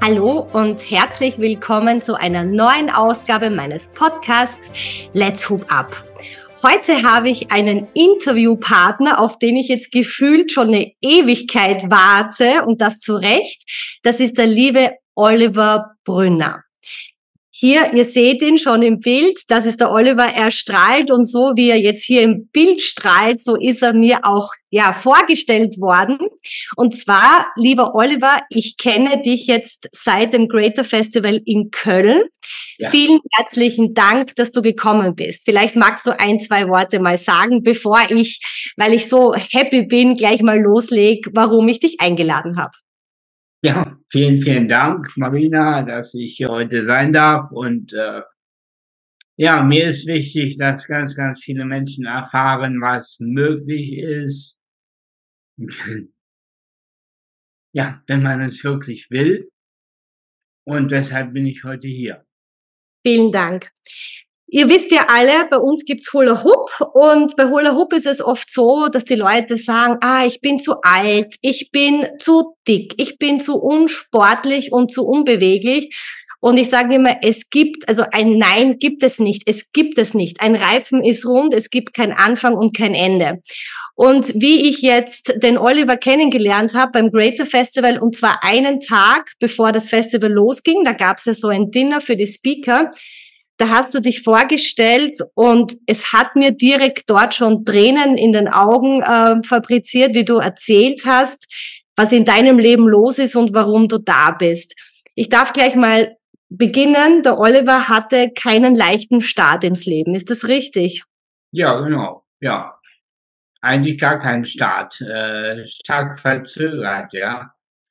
Hallo und herzlich willkommen zu einer neuen Ausgabe meines Podcasts Let's Hoop Up. Heute habe ich einen Interviewpartner, auf den ich jetzt gefühlt schon eine Ewigkeit warte, und das zu Recht. Das ist der liebe Oliver Brünner. Hier, ihr seht ihn schon im Bild, das ist der Oliver, er strahlt, und so wie er jetzt hier im Bild strahlt, so ist er mir auch vorgestellt worden. Und zwar, lieber Oliver, ich kenne dich jetzt seit dem Greater Festival in Köln. Ja. Vielen herzlichen Dank, dass du gekommen bist. Vielleicht magst du ein, zwei Worte mal sagen, bevor ich, weil ich so happy bin, gleich mal loslege, warum ich dich eingeladen habe. Ja, vielen Dank, Marina, dass ich hier heute sein darf. Und mir ist wichtig, dass ganz viele Menschen erfahren, was möglich ist. Ja, wenn man es wirklich will. Und deshalb bin ich heute hier. Vielen Dank. Ihr wisst ja alle, bei uns gibt's Hula Hoop, und bei Hula Hoop ist es oft so, dass die Leute sagen, ich bin zu alt, ich bin zu dick, ich bin zu unsportlich und zu unbeweglich. Und ich sage immer, ein Nein gibt es nicht. Es gibt es nicht. Ein Reifen ist rund, es gibt kein Anfang und kein Ende. Und wie ich jetzt den Oliver kennengelernt habe beim Greater Festival, und zwar einen Tag bevor das Festival losging, da gab es ja so ein Dinner für die Speaker, da hast du dich vorgestellt, und es hat mir direkt dort schon Tränen in den Augen fabriziert, wie du erzählt hast, was in deinem Leben los ist und warum du da bist. Ich darf gleich mal beginnen. Der Oliver hatte keinen leichten Start ins Leben. Ist das richtig? Ja, genau. Ja. Eigentlich gar keinen Start. Stark verzögert, ja.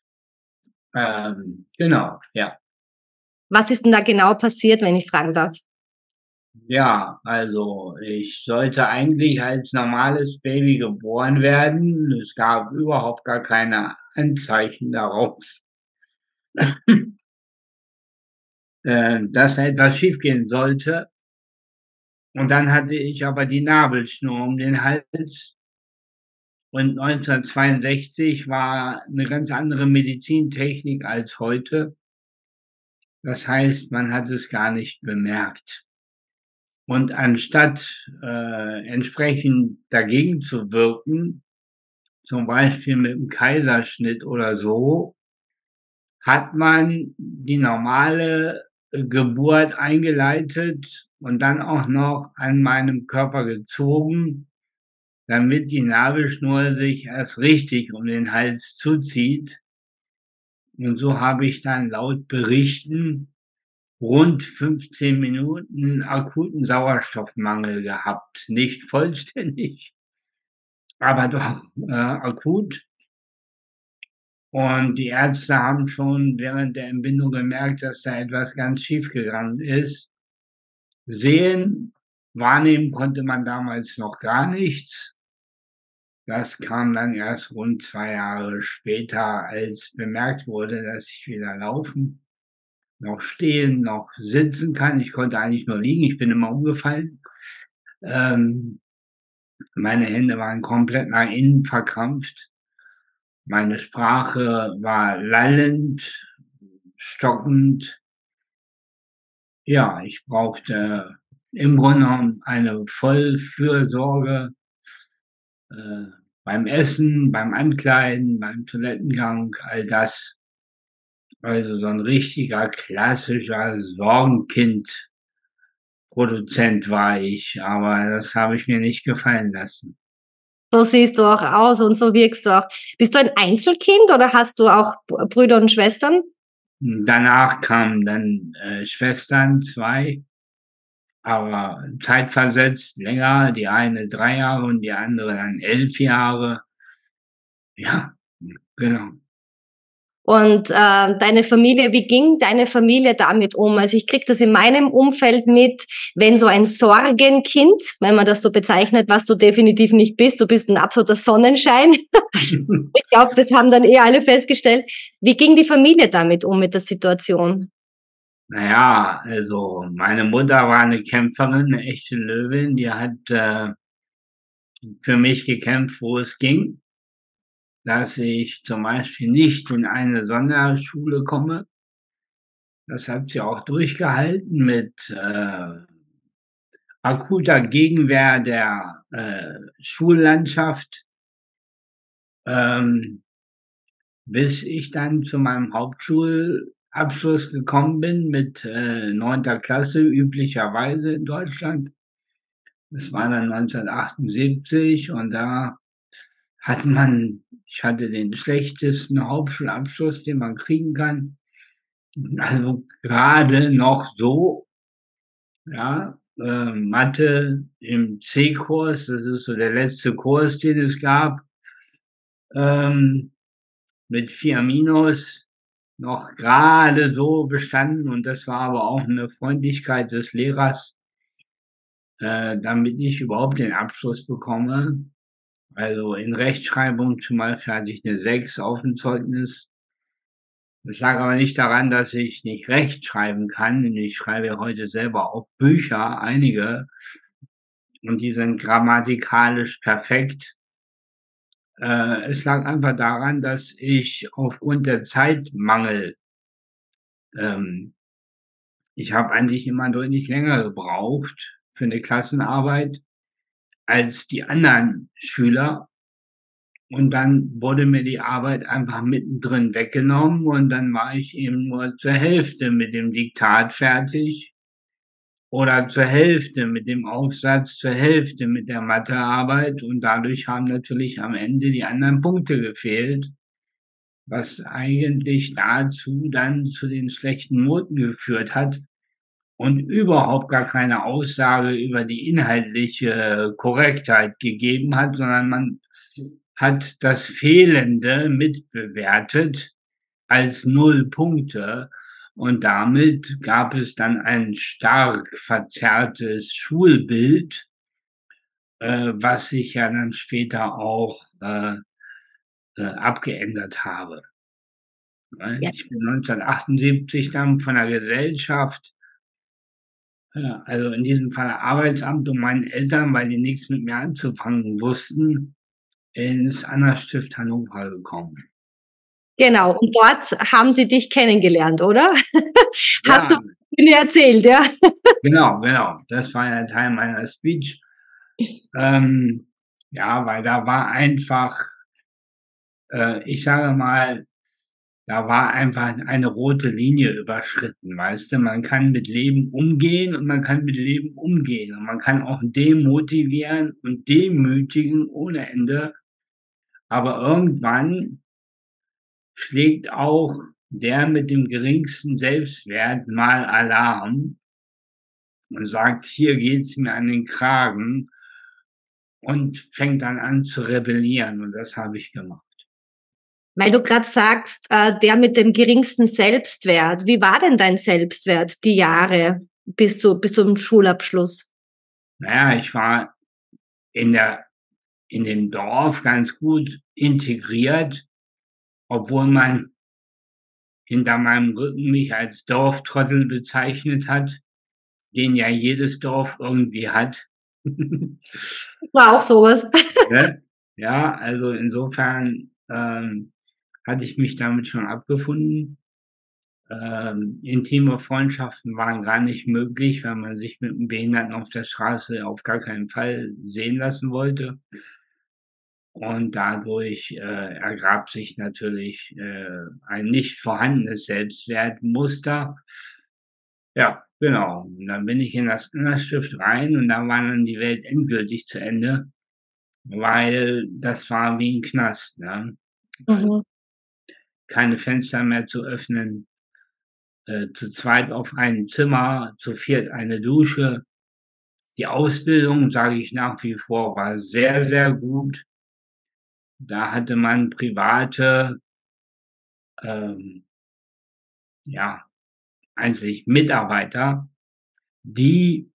Genau, ja. Was ist denn da genau passiert, wenn ich fragen darf? Ja, also ich sollte eigentlich als normales Baby geboren werden. Es gab überhaupt gar keine Anzeichen darauf, dass da etwas schiefgehen sollte. Und dann hatte ich aber die Nabelschnur um den Hals. Und 1962 war eine ganz andere Medizintechnik als heute. Das heißt, man hat es gar nicht bemerkt. Und anstatt entsprechend dagegen zu wirken, zum Beispiel mit einem Kaiserschnitt oder so, hat man die normale Geburt eingeleitet und dann auch noch an meinem Körper gezogen, damit die Nabelschnur sich erst richtig um den Hals zuzieht. Und so habe ich dann laut Berichten rund 15 Minuten akuten Sauerstoffmangel gehabt. Nicht vollständig, aber doch akut. Und die Ärzte haben schon während der Entbindung gemerkt, dass da etwas ganz schief gegangen ist. Sehen, wahrnehmen konnte man damals noch gar nichts. Das kam dann erst rund 2 Jahre später, als bemerkt wurde, dass ich weder laufen, noch stehen, noch sitzen kann. Ich konnte eigentlich nur liegen, ich bin immer umgefallen. Meine Hände waren komplett nach innen verkrampft. Meine Sprache war lallend, stockend. Ja, ich brauchte im Grunde genommen eine Vollfürsorge äh, beim Essen, beim Ankleiden, beim Toilettengang, all das. Also so ein richtiger klassischer Sorgenkind-Produzent war ich, aber das habe ich mir nicht gefallen lassen. So siehst du auch aus und so wirkst du auch. Bist du ein Einzelkind oder hast du auch Brüder und Schwestern? Danach kamen dann Schwestern, 2, aber zeitversetzt länger, die eine 3 Jahre und die andere dann 11 Jahre. Ja, genau. Und deine Familie, wie ging deine Familie damit um? Also ich kriege das in meinem Umfeld mit, wenn so ein Sorgenkind, wenn man das so bezeichnet, was du definitiv nicht bist, du bist ein absoluter Sonnenschein. Ich glaube, das haben dann alle festgestellt. Wie ging die Familie damit um, mit der Situation? Naja, also meine Mutter war eine Kämpferin, eine echte Löwin, die hat für mich gekämpft, wo es ging, dass ich zum Beispiel nicht in eine Sonderschule komme. Das hat sie auch durchgehalten mit akuter Gegenwehr der Schullandschaft, ähm, bis ich dann zu meinem Hauptschulabschluss gekommen bin mit 9. Klasse üblicherweise in Deutschland. Das war dann 1978 und da ich hatte den schlechtesten Hauptschulabschluss, den man kriegen kann. Also gerade noch so, ja, Mathe im C-Kurs, das ist so der letzte Kurs, den es gab, ähm, mit 4 Minus noch gerade so bestanden und das war aber auch eine Freundlichkeit des Lehrers, damit ich überhaupt den Abschluss bekomme. Also in Rechtschreibung zum Beispiel hatte ich eine 6 auf dem Zeugnis. Das lag aber nicht daran, dass ich nicht rechtschreiben kann, denn ich schreibe ja heute selber auch Bücher, einige, und die sind grammatikalisch perfekt. Es lag einfach daran, dass ich aufgrund der Zeitmangel, ähm, ich habe eigentlich immer deutlich länger gebraucht für eine Klassenarbeit als die anderen Schüler. Und dann wurde mir die Arbeit einfach mittendrin weggenommen und dann war ich eben nur zur Hälfte mit dem Diktat fertig oder zur Hälfte mit dem Aufsatz, zur Hälfte mit der Mathearbeit und dadurch haben natürlich am Ende die anderen Punkte gefehlt, was eigentlich dazu dann zu den schlechten Noten geführt hat und überhaupt gar keine Aussage über die inhaltliche Korrektheit gegeben hat, sondern man hat das Fehlende mitbewertet als 0 Punkte und damit gab es dann ein stark verzerrtes Schulbild, was ich ja dann später auch abgeändert habe. Ne? Ja. Ich bin 1978 dann von der Gesellschaft, also in diesem Fall Arbeitsamt und meinen Eltern, weil die nichts mit mir anzufangen wussten, ins Anna-Stift Hannover gekommen. Genau, und dort haben sie dich kennengelernt, oder? Hast du Ja, mir erzählt, ja? genau. Das war ja Teil meiner Speech. Ähm, ja, weil da war einfach, ich sage mal, da war einfach eine rote Linie überschritten, weißt du? Man kann mit Leben umgehen und man kann mit Leben umgehen. Und man kann auch demotivieren und demütigen ohne Ende. Aber irgendwann schlägt auch der mit dem geringsten Selbstwert mal Alarm und sagt, hier geht's mir an den Kragen und fängt dann an zu rebellieren. Und das habe ich gemacht. Weil du gerade sagst, der mit dem geringsten Selbstwert. Wie war denn dein Selbstwert die Jahre bis zum Schulabschluss? Naja, ich war in der, in dem Dorf ganz gut integriert, obwohl man hinter meinem Rücken mich als Dorftrottel bezeichnet hat, den ja jedes Dorf irgendwie hat. War auch sowas. Ne? Ja, also insofern hatte ich mich damit schon abgefunden. Intime Freundschaften waren gar nicht möglich, weil man sich mit einem Behinderten auf der Straße auf gar keinen Fall sehen lassen wollte. Und dadurch ergab sich natürlich ein nicht vorhandenes Selbstwertmuster. Ja, genau. Und dann bin ich in das Stift rein und da war dann die Welt endgültig zu Ende, weil das war wie ein Knast, ne? Also, Mhm. keine Fenster mehr zu öffnen, zu zweit auf einem Zimmer, zu viert eine Dusche. Die Ausbildung, sage ich nach wie vor, war sehr, sehr gut. Da hatte man private, ähm, ja, eigentlich Mitarbeiter, die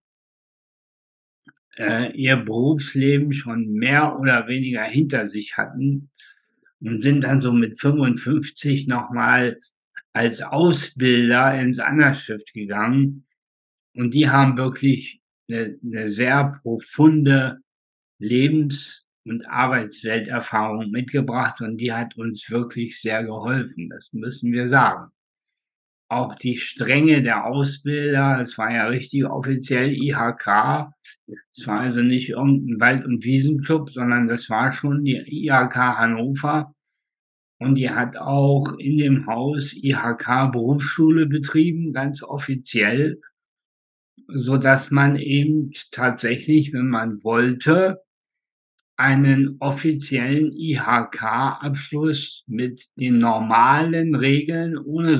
ihr Berufsleben schon mehr oder weniger hinter sich hatten und sind dann so mit 55 nochmal als Ausbilder ins Anna-Stift gegangen. Und die haben wirklich eine sehr profunde Lebens- und Arbeitswelterfahrung mitgebracht und die hat uns wirklich sehr geholfen. Das müssen wir sagen. auch die Strenge der Ausbilder, es war ja richtig offiziell IHK. Es war also nicht irgendein Wald- und Wiesenclub, sondern das war schon die IHK Hannover. Und die hat auch in dem Haus IHK Berufsschule betrieben, ganz offiziell, so dass man eben tatsächlich, wenn man wollte, einen offiziellen IHK-Abschluss mit den normalen Regeln ohne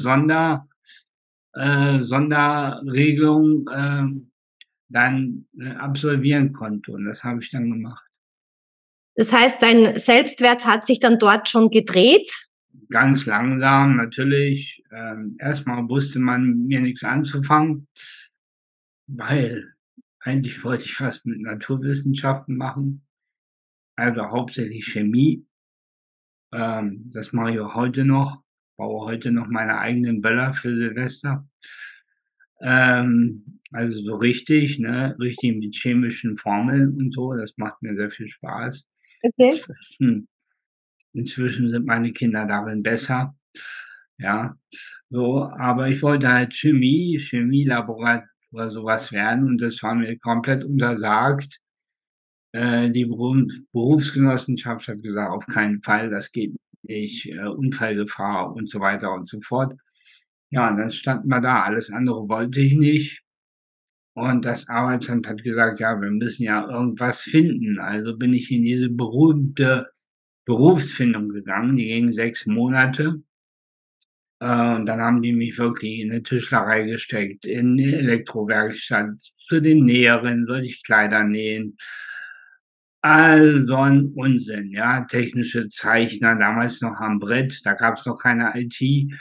Sonderregelung dann absolvieren konnte. Und das habe ich dann gemacht. Das heißt, dein Selbstwert hat sich dann dort schon gedreht? Ganz langsam, natürlich. Erstmal wusste man mir nichts anzufangen, weil eigentlich wollte ich was mit Naturwissenschaften machen, also hauptsächlich Chemie. Das mache ich auch heute noch. Baue heute noch meine eigenen Böller für Silvester. Also so richtig, ne, richtig mit chemischen Formeln und so. Das macht mir sehr viel Spaß. Okay. Inzwischen sind meine Kinder darin besser. Ja, so, aber ich wollte halt Chemielaborat oder sowas werden und das war mir komplett untersagt. Die Berufsgenossenschaft hat gesagt, auf keinen Fall, das geht nicht, Unfallgefahr und so weiter und so fort. Ja, und dann standen wir da, alles andere wollte ich nicht. Und das Arbeitsamt hat gesagt, ja, wir müssen ja irgendwas finden. Also bin ich in diese berühmte Berufsfindung gegangen, die ging 6 Monate. Und dann haben die mich wirklich in 'ne Tischlerei gesteckt, in 'ne Elektrowerkstatt, zu den Näherinnen sollte ich Kleider nähen. All so 'n Unsinn, ja, technische Zeichner, damals noch am Brett, da gab's noch keine IT.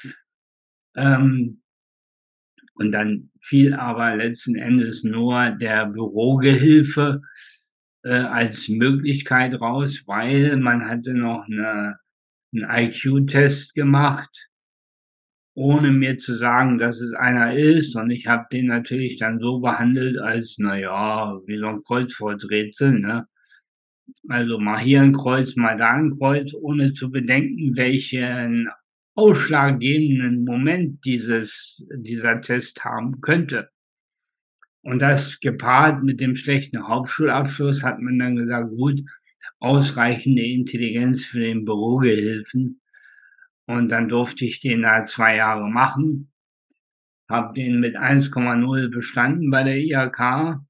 Ähm, und dann fiel aber letzten Endes nur der Bürogehilfe, als Möglichkeit raus, weil man hatte noch 'n IQ-Test gemacht, ohne mir zu sagen, dass es einer ist. Und ich habe den natürlich dann so behandelt als, na ja, wie so 'n Kreuzworträtsel, ne? Also mal hier ein Kreuz, mal da ein Kreuz, ohne zu bedenken, welchen ausschlaggebenden Moment dieser Test haben könnte. Und das gepaart mit dem schlechten Hauptschulabschluss hat man dann gesagt, gut, ausreichende Intelligenz für den Bürogehilfen. Und dann durfte ich den da 2 Jahre machen, habe den mit 1,0 bestanden bei der IHK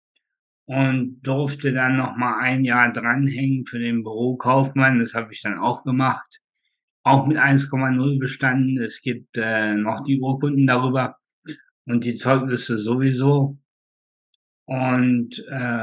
und durfte dann noch mal 1 Jahr dranhängen für den Bürokaufmann. Das habe ich dann auch gemacht, auch mit 1,0 bestanden. Es gibt, noch die Urkunden darüber und die Zeugnisse sowieso. Und,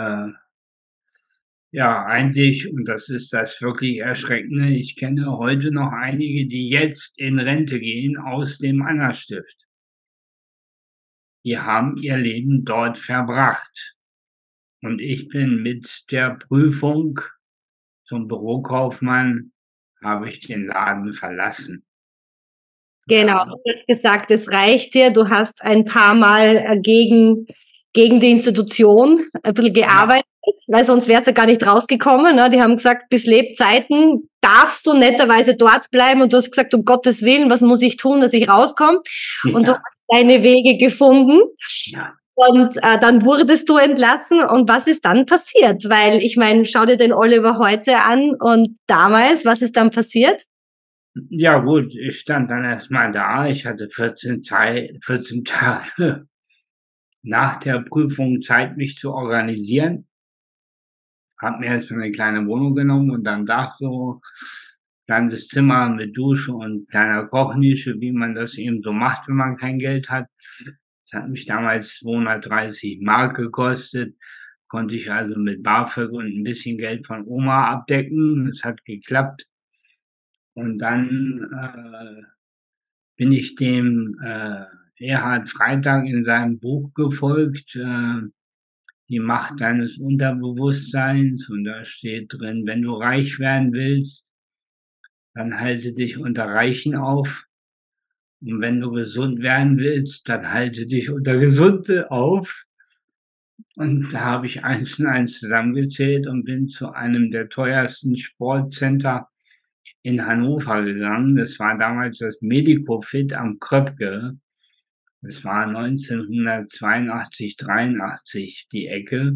ja, eigentlich und das ist das wirklich Erschreckende, ich kenne heute noch einige, die jetzt in Rente gehen aus dem Anna-Stift. Die haben ihr Leben dort verbracht. Und ich bin mit der Prüfung zum Bürokaufmann habe ich den Laden verlassen. Genau, Ja, du hast gesagt, es reicht dir. Du hast ein paar Mal gegen die Institution ein bisschen ja, gearbeitet, weil sonst wärst du gar nicht rausgekommen. Ne? Die haben gesagt, bis Lebzeiten darfst du netterweise dort bleiben. Und du hast gesagt, um Gottes Willen, was muss ich tun, dass ich rauskomme? Und du ja, hast deine Wege gefunden. ja. Und dann wurdest du entlassen. Und was ist dann passiert? Weil ich meine, schau dir den Oliver heute an und damals, was ist dann passiert? Ja gut, ich stand dann erst mal da. Ich hatte 14 Tage nach der Prüfung Zeit, mich zu organisieren. Habe mir erst mal 'ne kleine Wohnung genommen und am Dach so kleines Zimmer mit Dusche und kleiner Kochnische, wie man das eben so macht, wenn man kein Geld hat. Das hat mich damals 230 Mark gekostet, konnte ich also mit BAföG und 'n bisschen Geld von Oma abdecken. Es hat geklappt. Und dann, bin ich dem, Erhard Freytag in seinem Buch gefolgt, „Die Macht deines Unterbewusstseins“, und da steht drin: „Wenn du reich werden willst, dann halte dich unter Reichen auf. Und wenn du gesund werden willst, dann halte dich unter Gesunde auf.“ Und da habe ich eins und eins zusammengezählt und bin zu einem der teuersten Sportcenter in Hannover gegangen. Das war damals das Medicofit am Kröpke. Es war 1982, 83 die Ecke.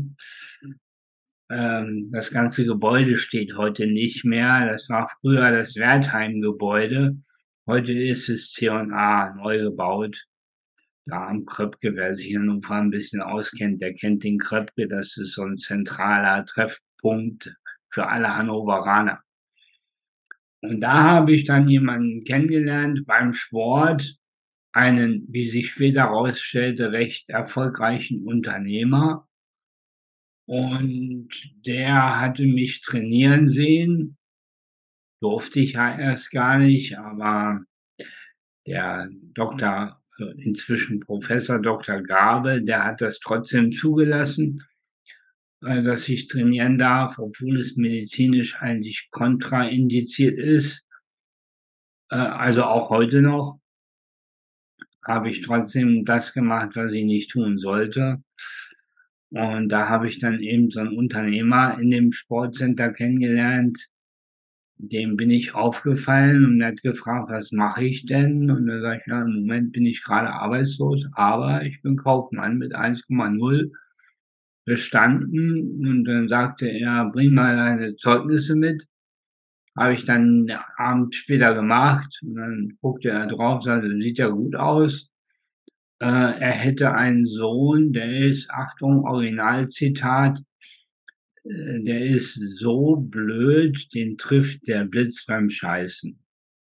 Das ganze Gebäude steht heute nicht mehr. Das war früher das Wertheim-Gebäude. Heute ist es C&A neu gebaut. Da am Kröpke, wer sich in Hannover ein bisschen auskennt, der kennt den Kröpke. Das ist so ein zentraler Treffpunkt für alle Hannoveraner. Und da habe ich dann jemanden kennengelernt beim Sport, einen, wie sich später herausstellte, recht erfolgreichen Unternehmer. Und der hatte mich trainieren sehen, durfte ich ja erst gar nicht, aber der Doktor, inzwischen Professor Dr. Gabe, der hat das trotzdem zugelassen, dass ich trainieren darf, obwohl es medizinisch eigentlich kontraindiziert ist. Also auch heute noch habe ich trotzdem das gemacht, was ich nicht tun sollte. Und da habe ich dann eben so einen Unternehmer in dem Sportcenter kennengelernt, dem bin ich aufgefallen und er hat gefragt, was mache ich denn? Und da sage ich, ja, im Moment bin ich gerade arbeitslos, aber ich bin Kaufmann mit 1,0 bestanden. Und dann sagte er, bring mal deine Zeugnisse mit. Habe ich dann den Abend später gemacht und dann guckte er drauf, sagte, sieht ja gut aus. Er hätte einen Sohn, der ist, Achtung, Originalzitat, der ist so blöd, den trifft der Blitz beim Scheißen.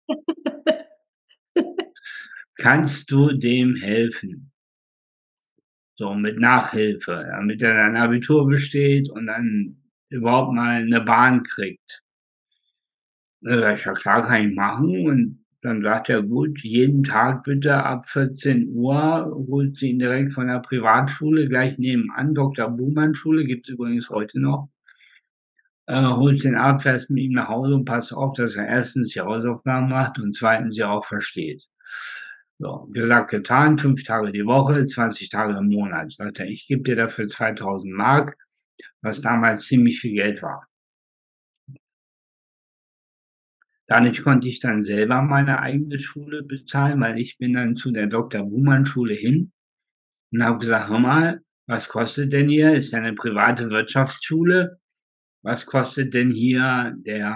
Kannst du dem helfen? So mit Nachhilfe, damit er sein Abitur besteht und dann überhaupt mal eine Bahn kriegt. Da sag ich, ja klar, kann ich machen. Und dann sagt er, gut, jeden Tag bitte ab 14 Uhr holt sie ihn direkt von der Privatschule, gleich nebenan, Dr. Buhmann Schule, gibt's übrigens heute noch. Holt den ab, fährst mit ihm nach Hause und passt auf, dass er erstens die Hausaufgaben macht und zweitens sie auch versteht. So, gesagt, getan, 5 Tage die Woche, 20 Tage im Monat. Sagt er, ich gebe dir dafür 2000 Mark, was damals ziemlich viel Geld war. Dadurch konnte ich dann selber meine eigene Schule bezahlen, weil ich bin dann zu der Dr. Buhmann Schule hin und habe gesagt, hör mal, was kostet denn hier? Ist ja eine private Wirtschaftsschule. Was kostet denn hier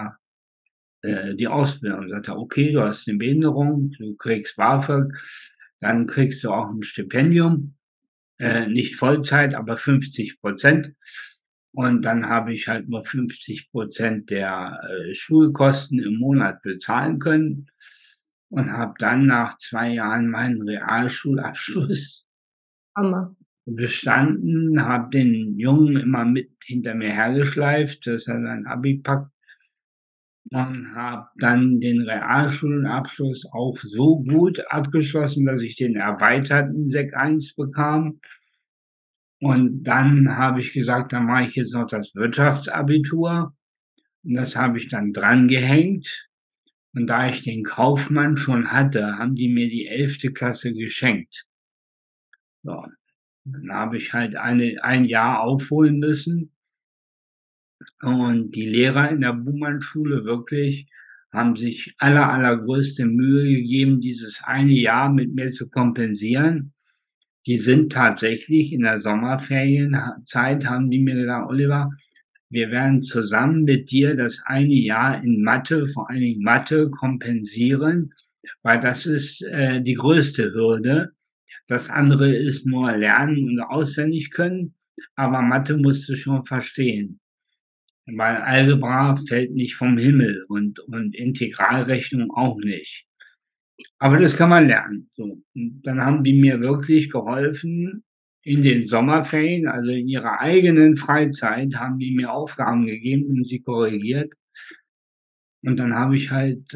die Ausbildung? Und sagte, okay, du hast eine Behinderung, du kriegst BAföG, dann kriegst du auch ein Stipendium, nicht Vollzeit, aber 50%. Und dann habe ich halt nur 50% der Schulkosten im Monat bezahlen können und habe dann nach 2 Jahren meinen Realschulabschluss Hammer. bestanden, habe den Jungen immer mit hinter mir hergeschleift, dass er sein Abi packt und habe dann den Realschulabschluss auch so gut abgeschlossen, dass ich den erweiterten Sek 1 bekam. Und dann habe ich gesagt, dann mache ich jetzt noch das Wirtschaftsabitur. Und das habe ich dann drangehängt. Und da ich den Kaufmann schon hatte, haben die mir die 11. Klasse geschenkt. So, dann habe ich halt ein Jahr aufholen müssen. Und die Lehrer in der Buhmann-Schule wirklich haben sich allergrößte Mühe gegeben, dieses eine Jahr mit mir zu kompensieren. Die sind tatsächlich in der Sommerferienzeit, haben die mir gesagt, Oliver, wir werden zusammen mit dir das eine Jahr in Mathe, vor allen Dingen Mathe, kompensieren, weil das ist die größte Hürde. Das andere ist nur Lernen und auswendig können, aber Mathe musst du schon verstehen. Weil Algebra fällt nicht vom Himmel und Integralrechnung auch nicht. Aber das kann man lernen. So. Und dann haben die mir wirklich geholfen in den Sommerferien, also in ihrer eigenen Freizeit, haben die mir Aufgaben gegeben und sie korrigiert. Und dann habe ich halt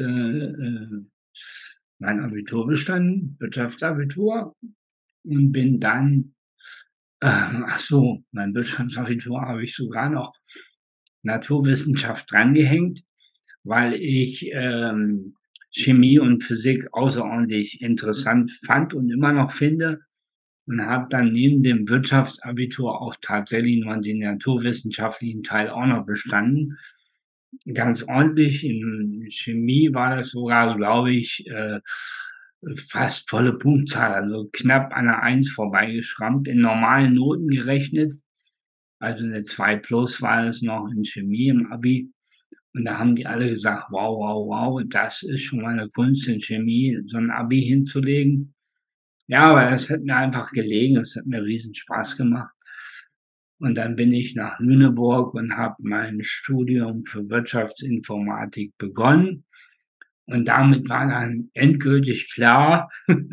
mein Abitur bestanden, Wirtschaftsabitur, und bin dann, ach so, mein Wirtschaftsabitur habe ich sogar noch Naturwissenschaft drangehängt, weil ich Chemie und Physik außerordentlich interessant fand und immer noch finde und habe dann neben dem Wirtschaftsabitur auch tatsächlich noch den naturwissenschaftlichen Teil auch noch bestanden. Ganz ordentlich. In Chemie war das sogar, glaube ich, fast volle Punktzahl, also knapp an der Eins vorbeigeschrammt, in normalen Noten gerechnet. Also eine 2 plus war es noch in Chemie im Abi. Und da haben die alle gesagt, wow, wow, wow, das ist schon mal eine Kunst in Chemie, so ein Abi hinzulegen. Ja, aber das hat mir einfach gelegen, es hat mir riesen Spaß gemacht. Und dann bin ich nach Lüneburg und habe mein Studium für Wirtschaftsinformatik begonnen. Und damit war dann endgültig klar,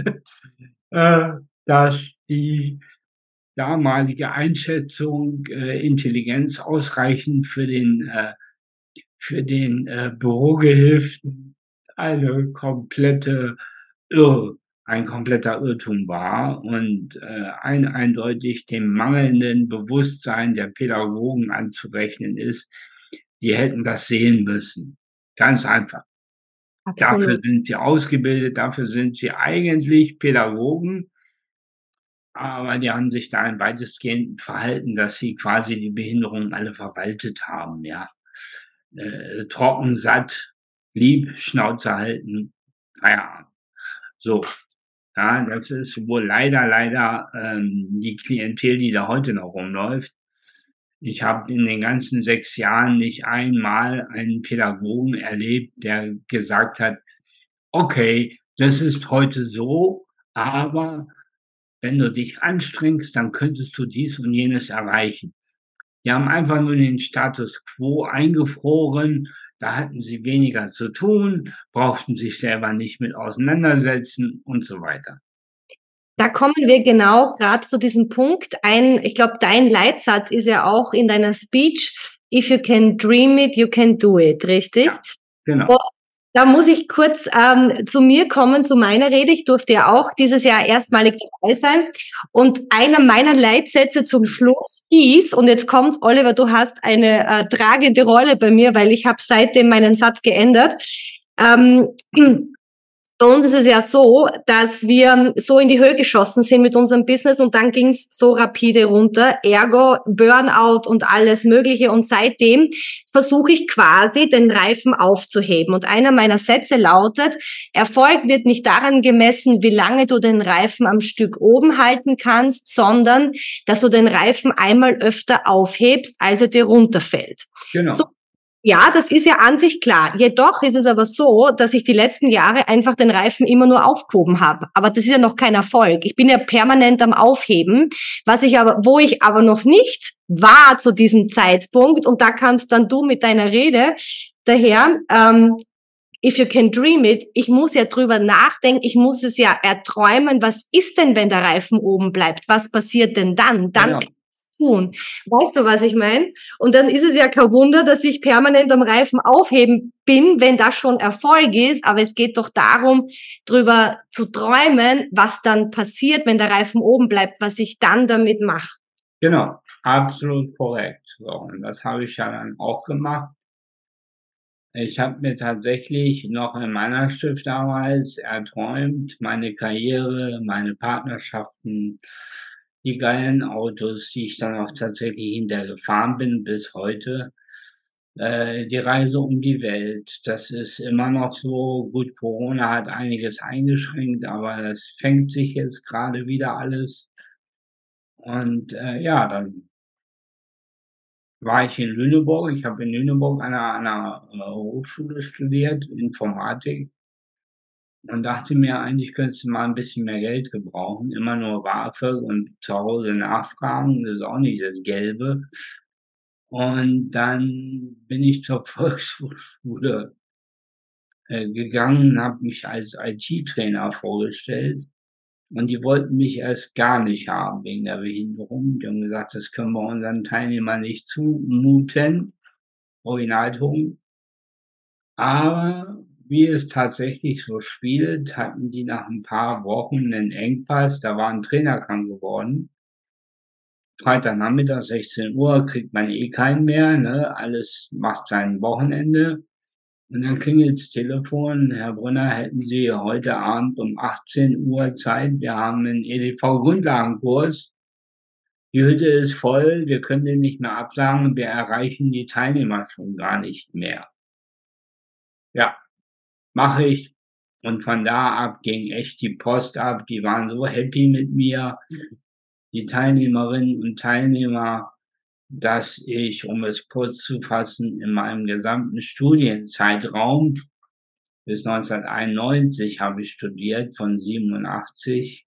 äh, dass die damalige Einschätzung, Intelligenz ausreichend für den Bürogehilfen eine komplette Irr ein kompletter Irrtum war und eindeutig dem mangelnden Bewusstsein der Pädagogen anzurechnen ist, die hätten das sehen müssen. Ganz einfach. Dafür Absolut. sind sie ausgebildet, dafür sind sie eigentlich Pädagogen, aber die haben sich da im weitestgehend verhalten, dass sie quasi die Behinderungen alle verwaltet haben, ja. Trocken, satt, lieb, Schnauze halten, Feierabend. So, ja, das ist wohl leider die Klientel, die da heute noch rumläuft. Ich habe in den ganzen 6 Jahren nicht einmal einen Pädagogen erlebt, der gesagt hat: „Okay, das ist heute so, aber wenn du dich anstrengst, dann könntest du dies und jenes erreichen.“ Die haben einfach nur den Status quo eingefroren. Da hatten sie weniger zu tun, brauchten sich selber nicht mit auseinandersetzen und so weiter. Da kommen wir genau gerade zu diesem Punkt. Ich glaube, dein Leitsatz ist ja auch in deiner Speech, if you can dream it, you can do it, richtig? Ja, genau. Und da muss ich kurz zu mir kommen, zu meiner Rede. Ich durfte ja auch dieses Jahr erstmalig dabei sein. Und einer meiner Leitsätze zum Schluss hieß, und jetzt kommt's, Oliver, du hast eine tragende Rolle bei mir, weil ich habe seitdem meinen Satz geändert. Ähm, Bei uns ist es ja so, dass wir so in die Höhe geschossen sind mit unserem Business und dann ging es so rapide runter, ergo Burnout und alles Mögliche. Und seitdem versuche ich quasi, den Reifen aufzuheben. Und einer meiner Sätze lautet, Erfolg wird nicht daran gemessen, wie lange du den Reifen am Stück oben halten kannst, sondern dass du den Reifen einmal öfter aufhebst, als er dir runterfällt. So, Genau. ja, das ist ja an sich klar. Jedoch ist es aber so, dass ich die letzten Jahre einfach den Reifen immer nur aufgehoben habe. Aber das ist ja noch kein Erfolg. Ich bin ja permanent am Aufheben, wo ich aber noch nicht war zu diesem Zeitpunkt. Und da kamst dann du mit deiner Rede daher. If you can dream it, ich muss ja drüber nachdenken, ich muss es ja erträumen, was ist denn, wenn der Reifen oben bleibt? Was passiert denn dann? Dann Genau. kann ich es tun. Weißt du, was ich meine? Und dann ist es ja kein Wunder, dass ich permanent am Reifen aufheben bin, wenn das schon Erfolg ist. Aber es geht doch darum, drüber zu träumen, was dann passiert, wenn der Reifen oben bleibt, was ich dann damit mache. Genau. Absolut korrekt. So, und das habe ich ja dann auch gemacht. Ich habe mir tatsächlich noch in meiner Stift damals erträumt, meine Karriere, meine Partnerschaften, die geilen Autos, die ich dann auch tatsächlich hinterher gefahren bin bis heute, die Reise um die Welt. Das ist immer noch so. Gut, Corona hat einiges eingeschränkt, aber das fängt sich jetzt gerade wieder alles. Und, ja, dann war ich in Lüneburg. Ich habe in Lüneburg an 'ner Hochschule studiert, Informatik, und dachte mir, eigentlich könntest du mal ein bisschen mehr Geld gebrauchen. Immer nur BAföG und zu Hause nachfragen, das ist auch nicht das Gelbe. Und dann bin ich zur Volkshochschule, gegangen, habe mich als IT-Trainer vorgestellt, und die wollten mich erst gar nicht haben wegen der Behinderung. Die haben gesagt: „Das können wir unseren Teilnehmern nicht zumuten“, Originalton. Aber wie es tatsächlich so spielt, hatten die nach ein paar Wochen 'nen Engpass, da war 'n Trainer krank geworden. Freitagnachmittag 16 Uhr kriegt man eh keinen mehr, ne? Alles macht sein Wochenende. Und dann klingelt's Telefon: „Herr Brunner, hätten Sie heute Abend um 18 Uhr Zeit? Wir haben 'nen EDV-Grundlagenkurs. Die Hütte ist voll, wir können den nicht mehr absagen, wir erreichen die Teilnehmer schon gar nicht mehr.“ Ja, mache ich. Und von da ab ging echt die Post ab. Die waren so happy mit mir, die Teilnehmerinnen und Teilnehmer, dass ich, um es kurz zu fassen, in meinem gesamten Studienzeitraum bis 1991 habe ich studiert, von 87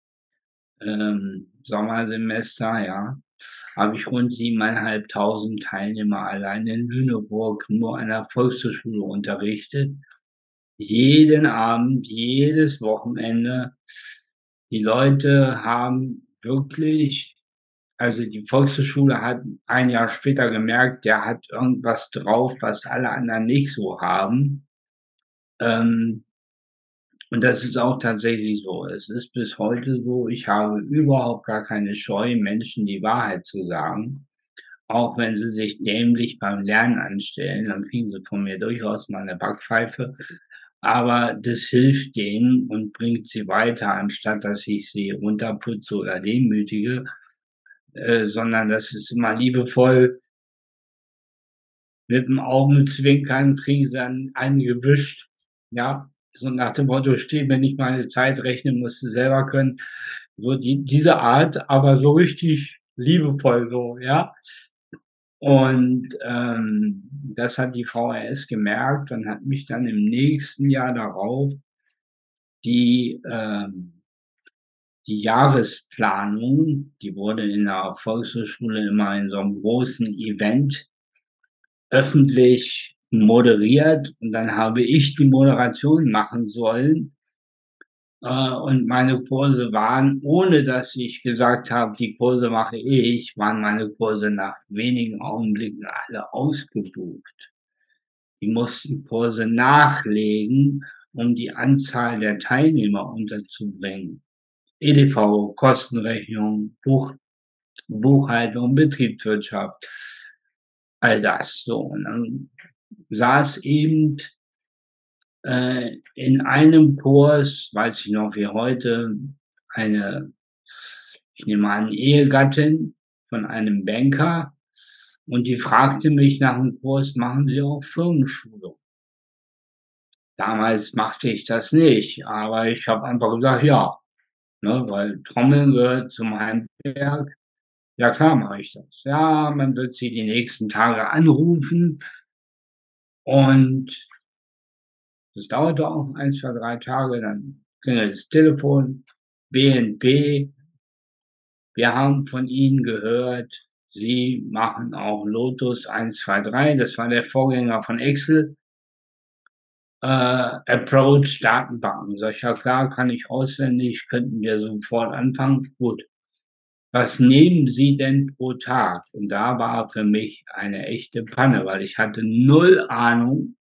Sommersemester, ja, habe ich rund 7.500 Teilnehmer allein in Lüneburg nur an der Volkshochschule unterrichtet. Jeden Abend, jedes Wochenende. Die Leute haben wirklich, also die Volkshochschule hat ein Jahr später gemerkt, der hat irgendwas drauf, was alle anderen nicht so haben. Ähm, und das ist auch tatsächlich so. Es ist bis heute so, ich habe überhaupt gar keine Scheu, Menschen die Wahrheit zu sagen. Auch wenn sie sich dämlich beim Lernen anstellen, dann kriegen sie von mir durchaus mal eine Backpfeife. Aber das hilft denen und bringt sie weiter, anstatt dass ich sie runterputze oder demütige, sondern das ist immer liebevoll mit dem Augenzwinkern kriegen sie dann einen gewischt, ja, so nach dem Motto: „Steh mir nicht meine Zeit, rechnen musst du selber können.“ So diese Art, aber so richtig liebevoll so, ja? Und, das hat die VHS gemerkt und hat mich dann im nächsten Jahr darauf die, die Jahresplanung, die wurde in der Volkshochschule immer in so einem großen Event öffentlich moderiert und dann habe ich die Moderation machen sollen. Und meine Kurse waren, ohne dass ich gesagt habe, die Kurse mache ich, waren meine Kurse nach wenigen Augenblicken alle ausgebucht. Die mussten Kurse nachlegen, um die Anzahl der Teilnehmer unterzubringen. EDV, Kostenrechnung, Buchhaltung, Betriebswirtschaft, all das so. Und dann saß eben in einem Kurs, weiß ich noch wie heute, eine, ich nehme an, Ehegattin von einem Banker und die fragte mich nach dem Kurs, machen Sie auch Firmenschulung? Damals machte ich das nicht, aber ich habe einfach gesagt, ja, ne, weil Trommeln gehört zum Handwerk. Ja klar mache ich das. Ja, man wird Sie die nächsten Tage anrufen und das dauerte auch 1, 2, 3 Tage, dann klingelt das Telefon, BNP, wir haben von Ihnen gehört, Sie machen auch Lotus 1, 2, 3, das war der Vorgänger von Excel, Approach Datenbanken. Sag ich: „Ja klar, kann ich auswendig, könnten wir sofort anfangen.“ Gut. Was nehmen Sie denn pro Tag? Und da war für mich eine echte Panne, weil ich hatte null Ahnung.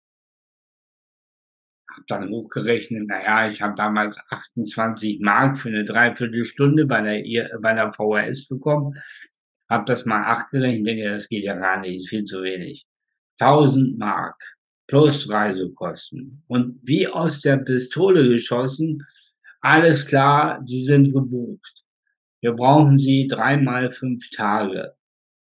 Habe dann hochgerechnet, na ja, ich habe damals 28 Mark für eine Dreiviertelstunde bei der VHS bekommen, habe das mal 8 gerechnet, denke, das geht ja gar nicht, ist viel zu wenig. 1.000 Mark plus Reisekosten. Und wie aus der Pistole geschossen, alles klar, Sie sind gebucht. Wir brauchen Sie 3 mal 5 Tage.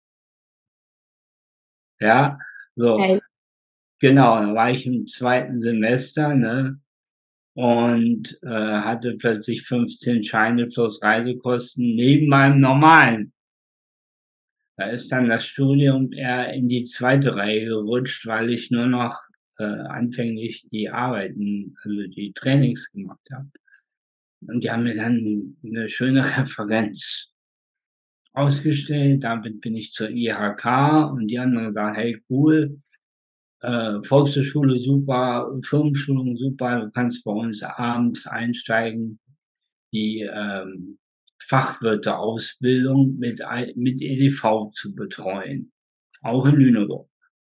Ja, so, Geil. genau, dann war ich im zweiten Semester, ne, und, hatte plötzlich 15 Scheine plus Reisekosten neben meinem normalen. Da ist dann das Studium eher in die zweite Reihe gerutscht, weil ich nur noch, anfänglich die Arbeiten, also die Trainings gemacht habe. Und die haben mir dann eine schöne Referenz ausgestellt. Damit bin ich zur IHK und die haben dann gesagt: „Hey, cool, Volkshochschule super, Firmenschulung super, du kannst bei uns abends einsteigen, die Fachwirteausbildung mit EDV zu betreuen, auch in Lüneburg.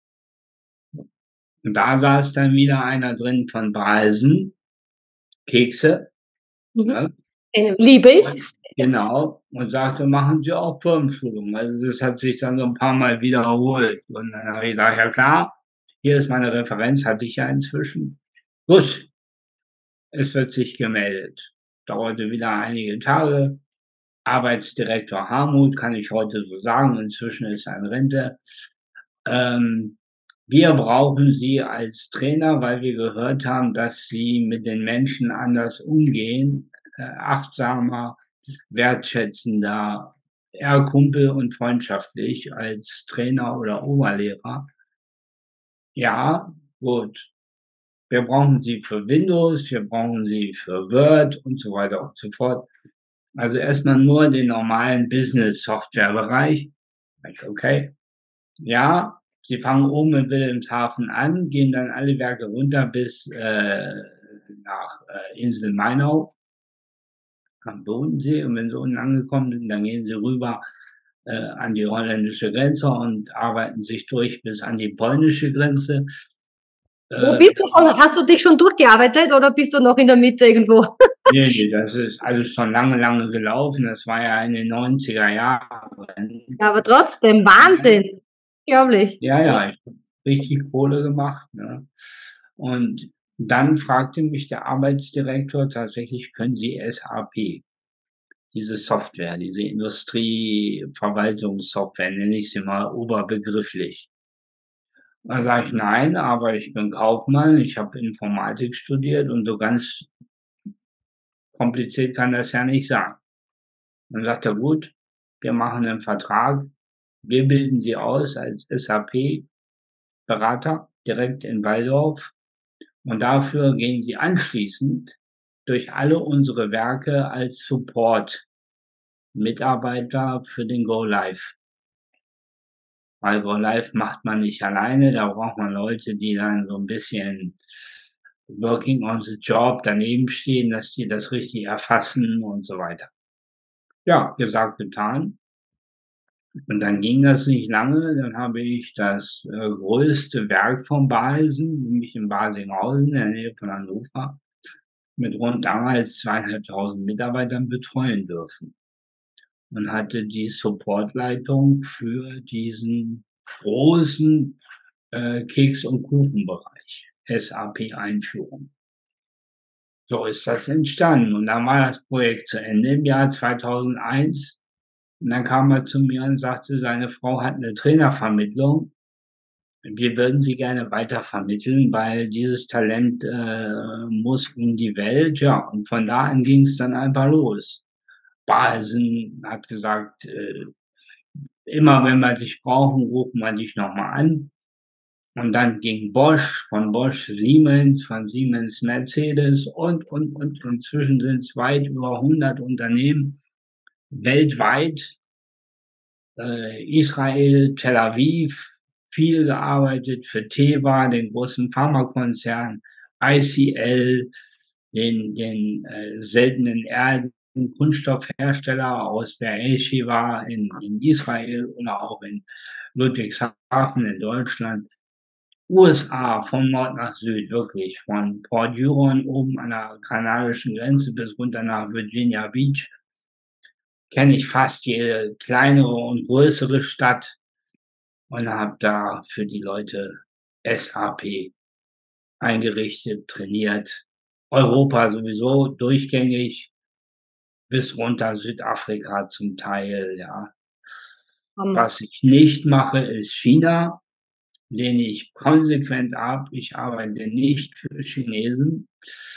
Und da saß dann wieder einer drin von Balsen, Kekse, Mhm. ne? Liebe ich. Genau, und sagte, machen Sie auch Firmenschulung. Also das hat sich dann so ein paar Mal wiederholt. Und dann habe ich gesagt, ja klar, hier ist meine Referenz, hatte ich ja inzwischen. Gut, es wird sich gemeldet. Dauerte wieder einige Tage. Arbeitsdirektor Harmuth, kann ich heute so sagen, inzwischen ist er in Rente. Ähm, Wir brauchen Sie als Trainer, weil wir gehört haben, dass Sie mit den Menschen anders umgehen, achtsamer, wertschätzender, eher Kumpel und freundschaftlich als Trainer oder Oberlehrer. Ja, gut. Wir brauchen Sie für Windows, wir brauchen Sie für Word und so weiter und so fort. Also erstmal nur den normalen Business-Software-Bereich. Okay. Ja, sie fangen oben in Wilhelmshaven an, gehen dann alle Werke runter bis nach Insel Mainau am Bodensee. Und wenn sie unten angekommen sind, dann gehen sie rüber an die holländische Grenze und arbeiten sich durch bis an die polnische Grenze. Wo bist du schon? Hast du dich schon durchgearbeitet oder bist du noch in der Mitte irgendwo? Nee, das ist alles schon lange, lange gelaufen. Das war ja in den 90er Jahren. Ja, aber trotzdem, Wahnsinn. Unglaublich. Ja, ich habe richtig Kohle gemacht, ne? Und dann fragte mich der Arbeitsdirektor tatsächlich: „Können Sie SAP?“ Diese Software, diese Industrieverwaltungssoftware, nenne ich sie mal oberbegrifflich. Da sage ich: „Nein, aber ich bin Kaufmann, ich habe Informatik studiert und so ganz kompliziert kann das ja nicht sein.“ Dann sagt er: „Gut, wir machen 'nen Vertrag. Wir bilden Sie aus als SAP-Berater direkt in Walldorf und dafür gehen Sie anschließend durch alle unsere Werke als Support-Mitarbeiter für den Go Live.“ Weil Go Live macht man nicht alleine, da braucht man Leute, die dann so 'n bisschen working on the job daneben stehen, dass die das richtig erfassen und so weiter. Ja, gesagt, getan. Und dann ging das nicht lange, dann habe ich das größte Werk von Balsen, nämlich in Barsinghausen in der Nähe von Hannover, mit rund damals 2.500 Mitarbeitern betreuen dürfen und hatte die Supportleitung für diesen großen Keks und Kuchenbereich, SAP-Einführung. So ist das entstanden und dann war das Projekt zu Ende im Jahr 2001 und dann kam er zu mir und sagte, seine Frau hat 'ne Trainervermittlung. Wir würden Sie gerne weitervermitteln, weil dieses Talent muss in die Welt. Ja, und von da an ging's dann einfach los. Balsen hat gesagt, immer wenn wir dich brauchen, rufen wir dich noch mal an. Und dann ging Bosch, von Bosch Siemens, von Siemens Mercedes und. Inzwischen sind's weit über 100 Unternehmen weltweit, Israel, Tel Aviv, viel gearbeitet für Teva, den großen Pharmakonzern, ICL, den seltenen Erden Kunststoffhersteller aus Be'er-Sheva in Israel oder auch in Ludwigshafen in Deutschland. USA von Nord nach Süd, wirklich, von Port Huron oben an der kanadischen Grenze bis runter nach Virginia Beach. Kenne ich fast jede kleinere und größere Stadt und habe da für die Leute SAP eingerichtet, trainiert. Europa sowieso durchgängig bis runter Südafrika zum Teil, ja. Hammer. Was ich nicht mache, ist China, lehne ich konsequent ab. Ich arbeite nicht für Chinesen,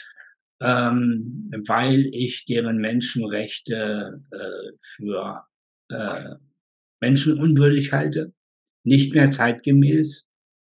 weil ich deren Menschenrechte für menschenunwürdig halte, nicht mehr zeitgemäß.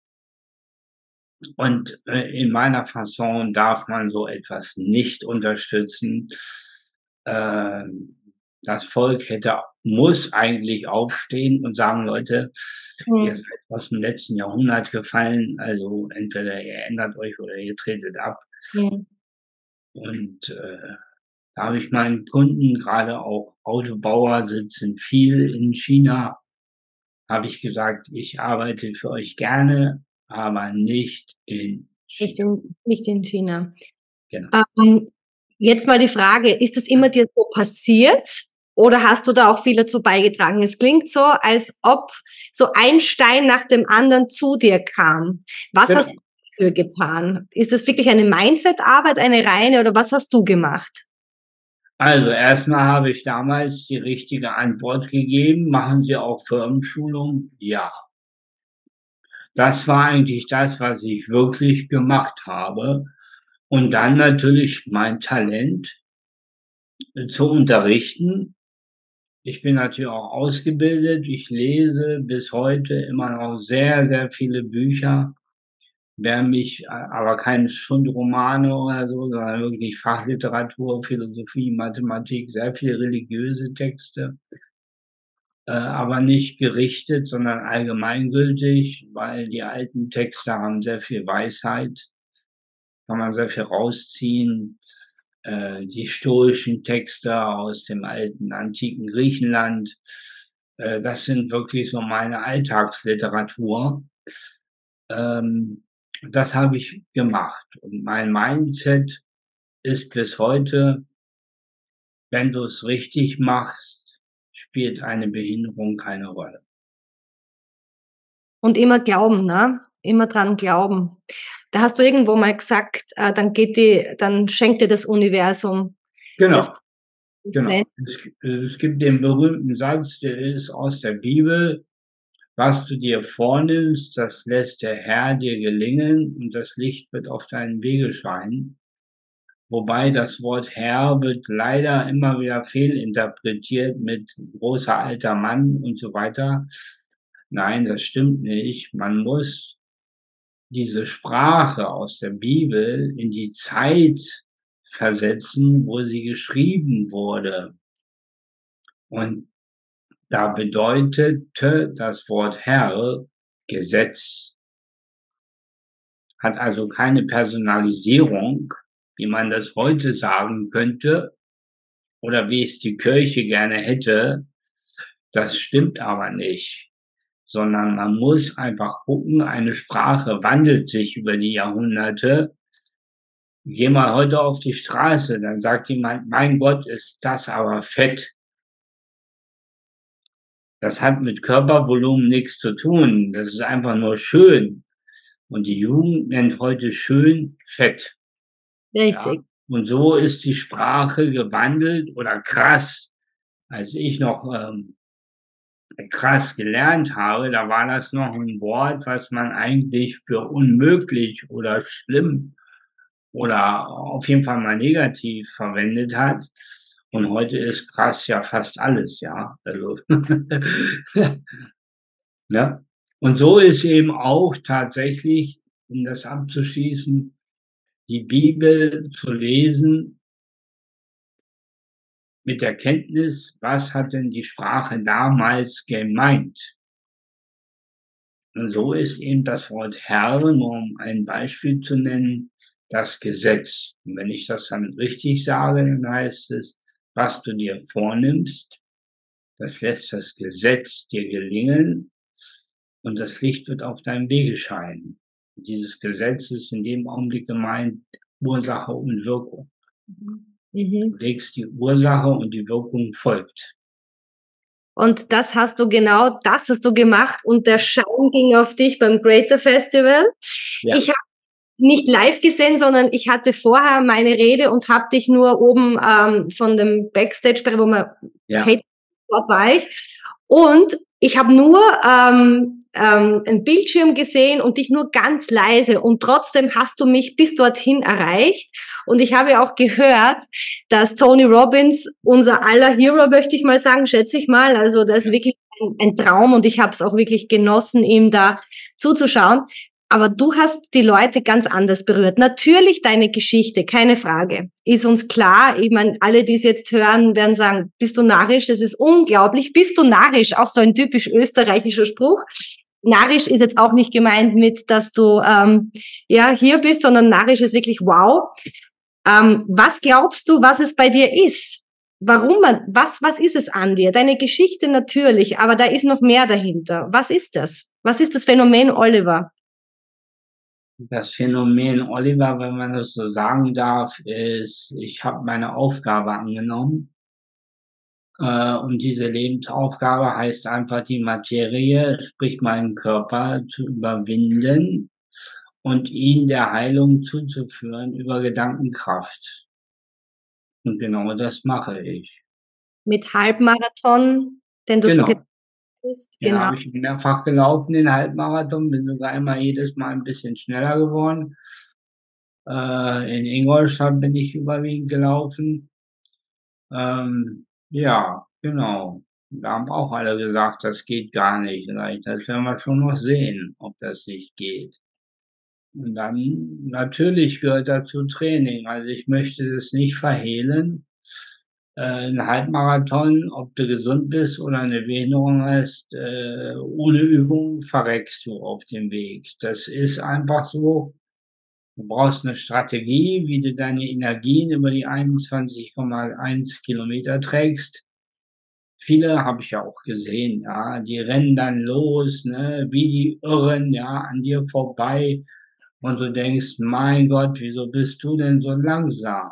Und in meiner Fasson darf man so etwas nicht unterstützen. Ähm, Das Volk muss eigentlich aufstehen und sagen: „Leute, ihr Mhm. seid aus dem letzten Jahrhundert gefallen, also entweder ihr ändert euch oder ihr tretet ab.“ Mhm. Und da habe ich meinen Kunden, gerade auch Autobauer sitzen viel in China, habe ich gesagt: „Ich arbeite für euch gerne, aber nicht in Nicht China.“ in, nicht in China. Genau. Ähm, Jetzt mal die Frage, ist das immer dir so passiert oder hast du da auch viel dazu beigetragen? Es klingt so, als ob so ein Stein nach dem anderen zu dir kam. Was Genau. hast du dafür getan? Ist das wirklich eine Mindset-Arbeit, eine reine, oder was hast du gemacht? Also, erstmal habe ich damals die richtige Antwort gegeben: „Machen Sie auch Firmenschulung?“ „Ja.“ Das war eigentlich das, was ich wirklich gemacht habe. Und dann natürlich mein Talent zu unterrichten. Ich bin natürlich auch ausgebildet. Ich lese bis heute immer noch sehr, sehr viele Bücher. Wer mich, aber keine Schundromane oder so, sondern wirklich Fachliteratur, Philosophie, Mathematik, sehr viele religiöse Texte, aber nicht gerichtet, sondern allgemeingültig, weil die alten Texte haben sehr viel Weisheit, kann man sehr viel rausziehen. Die stoischen Texte aus dem alten, antiken Griechenland, das sind wirklich so meine Alltagsliteratur. Ähm, Das habe ich gemacht. Und mein Mindset ist bis heute, wenn du es richtig machst, spielt eine Behinderung keine Rolle. Und immer glauben, ne? Immer dran glauben. Da hast du irgendwo mal gesagt, dann schenkt dir das Universum das Genau, genau. Talent. Es gibt den berühmten Satz, der ist aus der Bibel: Was du dir vornimmst, das lässt der Herr dir gelingen und das Licht wird auf deinen Wege scheinen. Wobei das Wort Herr wird leider immer wieder fehlinterpretiert mit großer alter Mann und so weiter. Nein, das stimmt nicht. Man muss diese Sprache aus der Bibel in die Zeit versetzen, wo sie geschrieben wurde. Und da bedeutete das Wort Herr Gesetz, hat also keine Personalisierung, wie man das heute sagen könnte oder wie es die Kirche gerne hätte. Das stimmt aber nicht, sondern man muss einfach gucken, eine Sprache wandelt sich über die Jahrhunderte. Geh mal heute auf die Straße, dann sagt jemand, mein Gott, ist das aber fett. Das hat mit Körpervolumen nichts zu tun. Das ist einfach nur schön. Und die Jugend nennt heute schön fett. Ja. Richtig. Und so ist die Sprache gewandelt oder krass. Als ich noch krass gelernt habe, da war das noch ein Wort, was man eigentlich für unmöglich oder schlimm oder auf jeden Fall mal negativ verwendet hat. Und heute ist krass ja fast alles, ja. Also, ne? Und so ist eben auch tatsächlich, um das abzuschließen, die Bibel zu lesen mit der Kenntnis, was hat denn die Sprache damals gemeint? Und so ist eben das Wort Herr, nur um ein Beispiel zu nennen, das Gesetz. Und wenn ich das dann richtig sage, dann heißt es, was du dir vornimmst, das lässt das Gesetz dir gelingen und das Licht wird auf deinem Wege scheinen. Und dieses Gesetz ist in dem Augenblick gemeint Ursache und Wirkung. Du Mhm. legst die Ursache und die Wirkung folgt. Und das hast du gemacht und der Schein ging auf dich beim Greater Festival. Ja, Ich habe nicht live gesehen, sondern ich hatte vorher meine Rede und habe dich nur oben von dem Backstage, wo man ja. Kate, dort war ich. Und ich habe nur einen Bildschirm gesehen und dich nur ganz leise. Und trotzdem hast du mich bis dorthin erreicht. Und ich habe auch gehört, dass Tony Robbins unser aller Hero, möchte ich mal sagen, schätze ich mal. Also das ist wirklich ein Traum und ich habe es auch wirklich genossen, ihm da zuzuschauen. Aber du hast die Leute ganz anders berührt. Natürlich deine Geschichte, keine Frage. Ist uns klar. Ich meine, alle, die es jetzt hören, werden sagen, bist du narrisch? Das ist unglaublich. Bist du narrisch? Auch so ein typisch österreichischer Spruch. Narrisch ist jetzt auch nicht gemeint mit, dass du ja hier bist, sondern narrisch ist wirklich wow. Was glaubst du, was es bei dir ist? Was ist es an dir? Deine Geschichte natürlich, aber da ist noch mehr dahinter. Was ist das? Was ist das Phänomen Oliver? Das Phänomen Oliver, wenn man das so sagen darf, ist, ich habe meine Aufgabe angenommen. Und diese Lebensaufgabe heißt einfach, die Materie, sprich meinen Körper, zu überwinden und ihn der Heilung zuzuführen über Gedankenkraft. Und genau das mache ich. Mit Halbmarathon, den du schon Genau, ist. Den Genau. habe ich mehrfach gelaufen, den Halbmarathon, bin sogar immer jedes Mal ein bisschen schneller geworden. In Ingolstadt bin ich überwiegend gelaufen. Ja, genau. Da haben auch alle gesagt, das geht gar nicht. Sag ich, das werden wir schon noch sehen, ob das nicht geht. Und dann natürlich gehört dazu Training. Also ich möchte das nicht verhehlen. 'N Halbmarathon, ob du gesund bist oder eine Behinderung hast, ohne Übung verreckst du auf dem Weg. Das ist einfach so. Du brauchst eine Strategie, wie du deine Energien über die 21,1 Kilometer trägst. Viele habe ich ja auch gesehen, ja, die rennen dann los, ne, wie die Irren, ja, an dir vorbei und du denkst: „Mein Gott, wieso bist du denn so langsam?“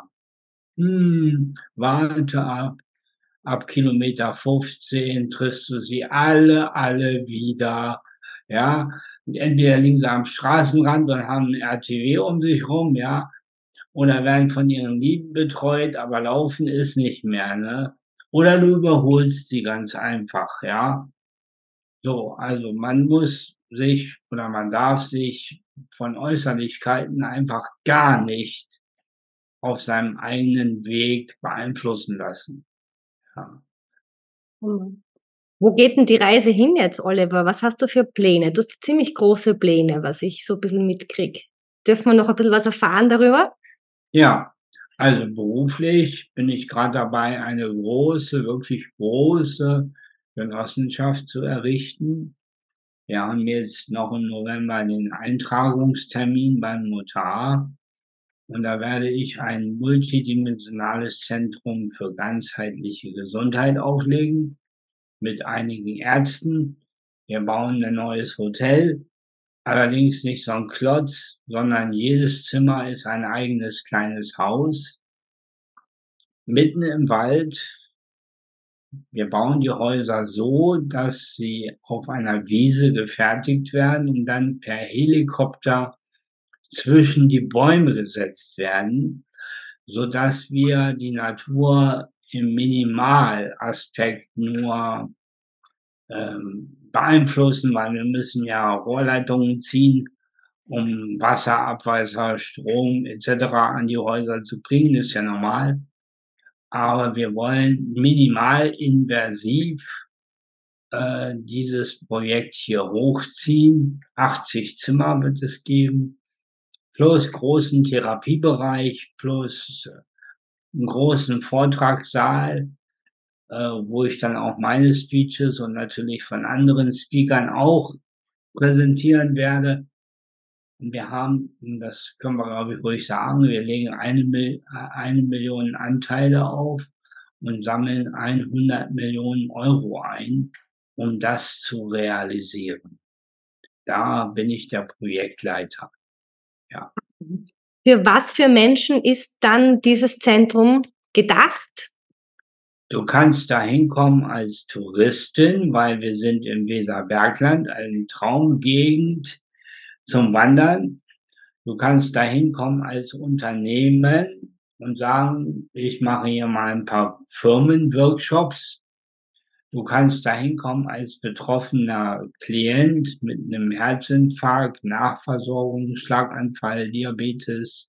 Warte ab Kilometer 15 triffst du sie alle wieder, ja. Entweder liegen sie am Straßenrand und haben 'n RTW um sich rum, ja, oder werden von ihren Lieben betreut, aber laufen ist nicht mehr, ne? Oder du überholst sie ganz einfach, ja. So, also man muss sich oder man darf sich von Äußerlichkeiten einfach gar nicht auf seinem eigenen Weg beeinflussen lassen, ja. Mhm. Wo geht denn die Reise hin jetzt, Oliver? Was hast du für Pläne? Du hast ziemlich große Pläne, was ich so ein bisschen mitkriege. Dürfen wir noch ein bisschen was erfahren darüber? Ja, also beruflich bin ich gerade dabei, eine große, wirklich große Genossenschaft zu errichten. Wir haben jetzt noch im November den Eintragungstermin beim Notar und da werde ich ein multidimensionales Zentrum für ganzheitliche Gesundheit auflegen mit einigen Ärzten. Wir bauen ein neues Hotel, allerdings nicht so ein Klotz, sondern jedes Zimmer ist ein eigenes kleines Haus mitten im Wald. Wir bauen die Häuser so, dass sie auf einer Wiese gefertigt werden und dann per Helikopter zwischen die Bäume gesetzt werden, sodass wir die Natur im Minimalaspekt nur, beeinflussen, weil wir müssen ja Rohrleitungen ziehen, um Wasser, Abwasser, Strom et cetera an die Häuser zu kriegen, ist ja normal. Aber wir wollen minimalinvasiv dieses Projekt hier hochziehen. 80 Zimmer wird es geben, plus großen Therapiebereich, plus 'n großen Vortragssaal, wo ich dann auch meine Speeches und natürlich von anderen Speakern auch präsentieren werde. Und wir haben, und das können wir, glaube ich, ruhig sagen, wir legen 1.000.000 Anteile auf und sammeln 100.000.000 € ein, um das zu realisieren. Da bin ich der Projektleiter, ja. Für was für Menschen ist dann dieses Zentrum gedacht? Du kannst da hinkommen als Touristin, weil wir sind im Weserbergland, eine Traumgegend zum Wandern. Du kannst da hinkommen als Unternehmen und sagen: „Ich mache hier mal ein paar Firmenworkshops.“ Du kannst da hinkommen als betroffener Klient mit einem Herzinfarkt, Nachversorgung, Schlaganfall, Diabetes.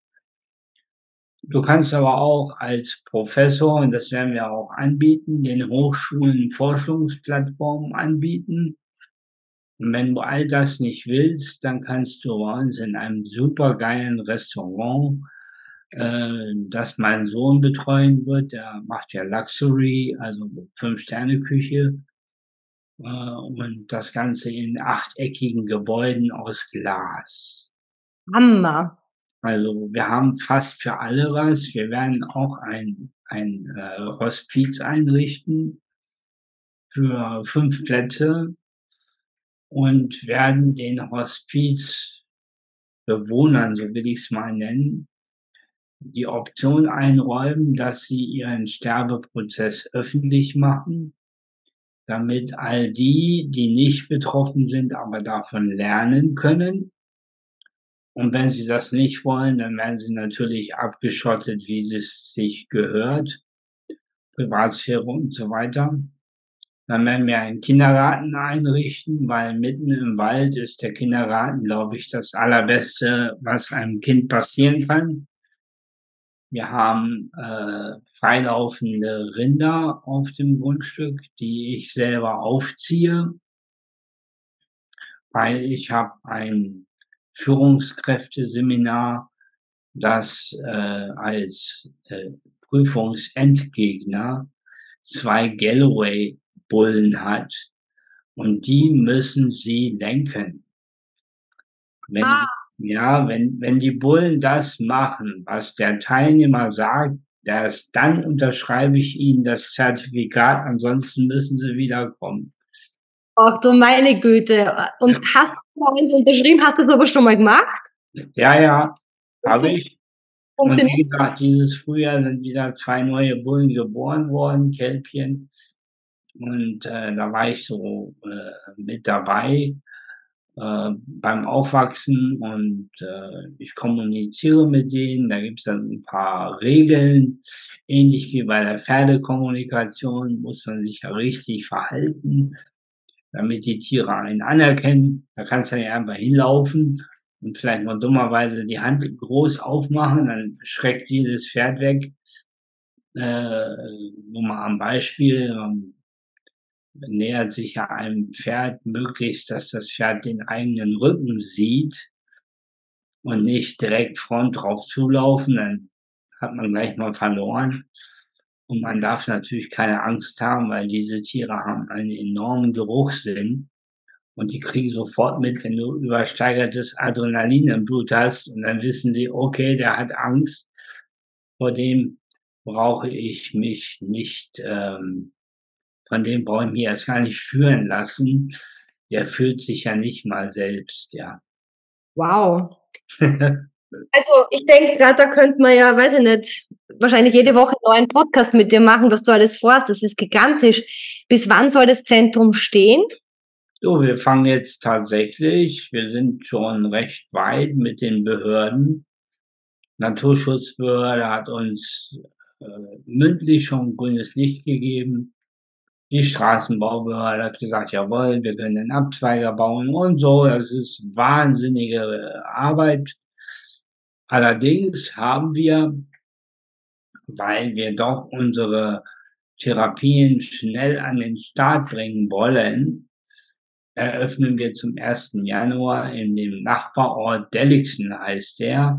Du kannst aber auch als Professor, und das werden wir auch anbieten, den Hochschulen Forschungsplattformen anbieten. Und wenn du all das nicht willst, dann kannst du bei uns in einem supergeilen Restaurant, das mein Sohn betreuen wird, der macht ja Luxury, also Fünf-Sterne-Küche, und das Ganze in achteckigen Gebäuden aus Glas. Hammer. Also, wir haben fast für alle was. Wir werden auch ein Hospiz einrichten für 5 Plätze und werden den Hospizbewohnern, so will ich's mal nennen, die Option einräumen, dass sie ihren Sterbeprozess öffentlich machen, damit all die, die nicht betroffen sind, aber davon lernen können. Und wenn sie das nicht wollen, dann werden sie natürlich abgeschottet, wie es sich gehört, Privatsphäre und so weiter. Dann werden wir einen Kindergarten einrichten, weil mitten im Wald ist der Kindergarten, glaube ich, das Allerbeste, was einem Kind passieren kann. Wir haben freilaufende Rinder auf dem Grundstück, die ich selber aufziehe, weil ich habe ein Führungskräfteseminar, das als Prüfungsendgegner 2 Galloway-Bullen hat und die müssen sie lenken. Wenn die, ja, wenn die Bullen das machen, was der Teilnehmer sagt, dann unterschreibe ich ihnen das Zertifikat, ansonsten müssen sie wiederkommen. Ach du meine Güte. Und hast du mal eins unterschrieben? Hast du das aber schon mal gemacht? Ja, ja, habe ich. Und Funktioniert? wie gesagt, dieses Frühjahr sind wieder 2 neue Bullen geboren worden, Kälbchen. Und da war ich so mit dabei beim Aufwachsen und ich kommuniziere mit denen. Da gibt es dann ein paar Regeln, ähnlich wie bei der Pferdekommunikation muss man sich ja richtig verhalten, damit die Tiere einen anerkennen. Da kannst du ja einfach hinlaufen und vielleicht mal dummerweise die Hand groß aufmachen, dann schreckt jedes Pferd weg. Nur mal am Beispiel, nähert sich ja einem Pferd möglichst, dass das Pferd den eigenen Rücken sieht und nicht direkt Front drauf zulaufen, dann hat man gleich mal verloren. Und man darf natürlich keine Angst haben, weil diese Tiere haben einen enormen Geruchssinn und die kriegen sofort mit, wenn du übersteigertes Adrenalin im Blut hast und dann wissen die, okay, der hat Angst, vor dem brauche ich mich nicht von dem brauche ich mich erst gar nicht führen lassen. Der führt sich ja nicht mal selbst, ja. Wow. Also ich denke gerade, da könnte man ja, weiß ich nicht, wahrscheinlich jede Woche einen neuen Podcast mit dir machen, was du alles vorhast. Das ist gigantisch. Bis wann soll das Zentrum stehen? So, wir fangen jetzt tatsächlich, wir sind schon recht weit mit den Behörden. Naturschutzbehörde hat uns mündlich schon grünes Licht gegeben. Die Straßenbaubehörde hat gesagt, jawohl, wir können den Abzweiger bauen und so. Das ist wahnsinnige Arbeit. Allerdings haben wir, weil wir doch unsere Therapien schnell an den Start bringen wollen, eröffnen wir zum 1. Januar in dem Nachbarort Delixen, heißt der,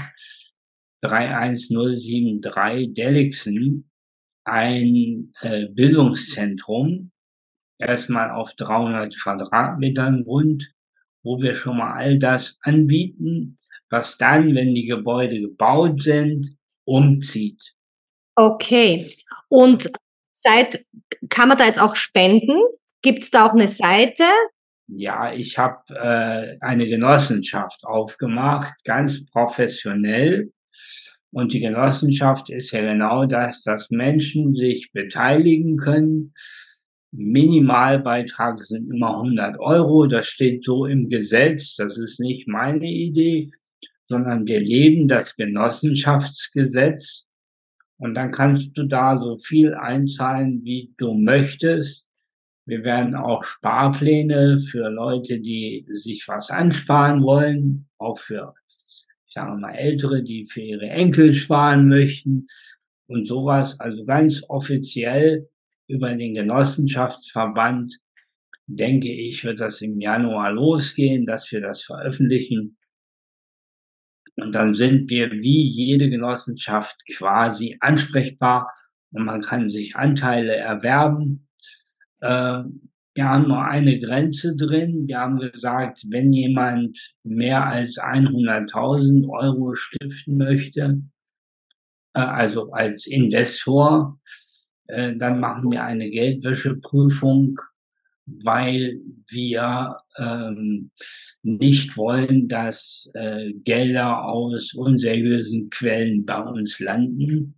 31073 Delixen, ein Bildungszentrum, erstmal auf 300 Quadratmetern Grund, wo wir schon mal all das anbieten, was dann, wenn die Gebäude gebaut sind, umzieht. Okay. Und kann man da jetzt auch spenden? Gibt es da auch eine Seite? Ja, ich habe eine Genossenschaft aufgemacht, ganz professionell. Und die Genossenschaft ist ja genau das, dass Menschen sich beteiligen können. Minimalbeitrag sind immer 100 Euro. Das steht so im Gesetz. Das ist nicht meine Idee, sondern wir leben das Genossenschaftsgesetz. Und dann kannst du da so viel einzahlen, wie du möchtest. Wir werden auch Sparpläne für Leute, die sich was ansparen wollen, auch für, sagen wir mal, Ältere, die für ihre Enkel sparen möchten und sowas. Also ganz offiziell über den Genossenschaftsverband, denke ich, wird das im Januar losgehen, dass wir das veröffentlichen. Und dann sind wir wie jede Genossenschaft quasi ansprechbar und man kann sich Anteile erwerben. Wir haben nur eine Grenze drin. Wir haben gesagt, wenn jemand mehr als 100.000 Euro stiften möchte, also als Investor, dann machen wir eine Geldwäscheprüfung, weil wir nicht wollen, dass Gelder aus unseriösen Quellen bei uns landen.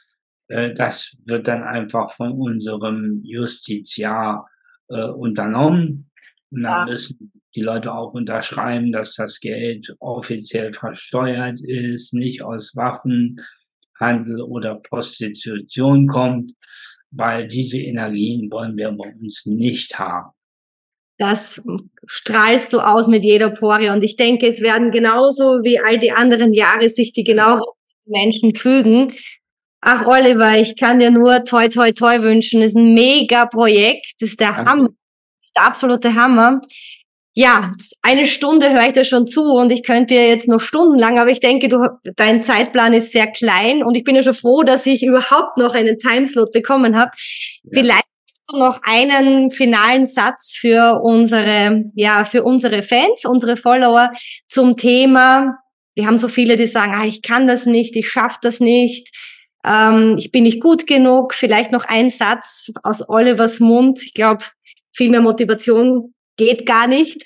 Das wird dann einfach von unserem Justiziar unternommen. Und dann müssen die Leute auch unterschreiben, dass das Geld offiziell versteuert ist, nicht aus Waffenhandel oder Prostitution kommt. weil diese Energien wollen wir bei uns nicht haben. Das strahlst du aus mit jeder Pore. Und ich denke, es werden genauso wie all die anderen Jahre sich die genau Menschen fügen. Ach, Oliver, ich kann dir nur toi, toi, toi wünschen. Das ist ein mega Projekt. Das ist der Hammer. Das ist der absolute Hammer. Ja, 1 Stunde höre ich dir schon zu und ich könnte dir jetzt noch stundenlang, aber ich denke, dein Zeitplan ist sehr klein und ich bin ja schon froh, dass ich überhaupt noch einen Timeslot bekommen habe. Ja. Vielleicht hast du noch einen finalen Satz für unsere Fans, unsere Follower zum Thema. Wir haben so viele, die sagen, ich kann das nicht, ich schaffe das nicht, ich bin nicht gut genug. Vielleicht noch ein Satz aus Olivers Mund. Ich glaube, viel mehr Motivation geht gar nicht.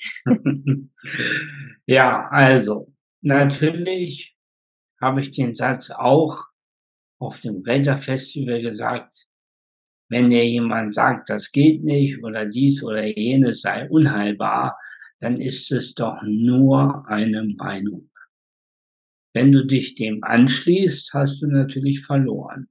Ja, also natürlich habe ich den Satz auch auf dem Blätterfestival gesagt, wenn dir jemand sagt, das geht nicht oder dies oder jenes sei unheilbar, dann ist es doch nur eine Meinung. Wenn du dich dem anschließt, hast du natürlich verloren.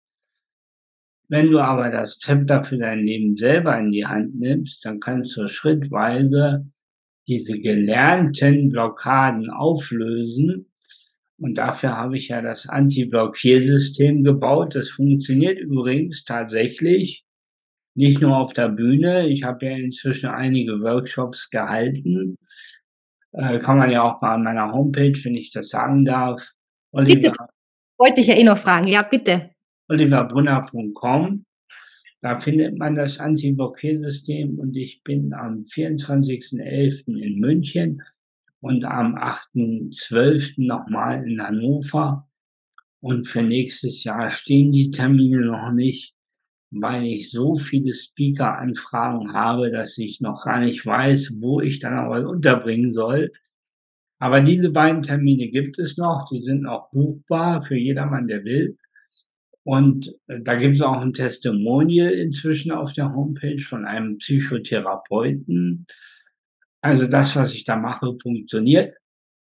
Wenn du aber das Zepter für dein Leben selber in die Hand nimmst, dann kannst du schrittweise diese gelernten Blockaden auflösen. Und dafür habe ich ja das Anti-Blockiersystem gebaut. Das funktioniert übrigens tatsächlich nicht nur auf der Bühne. Ich habe ja inzwischen einige Workshops gehalten. Kann man ja auch mal an meiner Homepage, wenn ich das sagen darf. Bitte, wollte ich ja noch fragen. Ja, bitte. oliverbrunner.com. Da findet man das Anti-Blockiersystem und ich bin am 24.11. in München und am 8.12. nochmal in Hannover. Und für nächstes Jahr stehen die Termine noch nicht, weil ich so viele Speaker-Anfragen habe, dass ich noch gar nicht weiß, wo ich dann aber unterbringen soll. Aber diese beiden Termine gibt es noch, die sind auch buchbar für jedermann, der will. Und da gibt es auch ein Testimonial inzwischen auf der Homepage von einem Psychotherapeuten. Also das, was ich da mache, funktioniert.